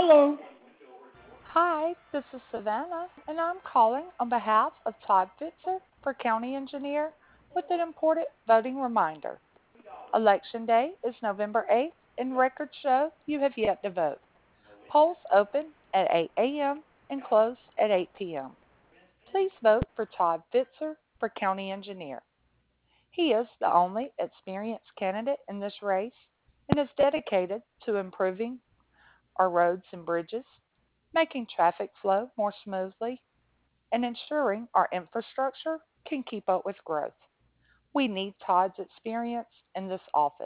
Hello. Hi, this is Savannah, and I'm calling on behalf of Todd Fitzer for County Engineer with an important voting reminder. Election Day is November 8th, and records show you have yet to vote. Polls open at 8 a.m. and close at 8 p.m. Please vote for Todd Fitzer for County Engineer. He is the only experienced candidate in this race and is dedicated to improving our roads and bridges, making traffic flow more smoothly, and ensuring our infrastructure can keep up with growth. We need Todd's experience in this office.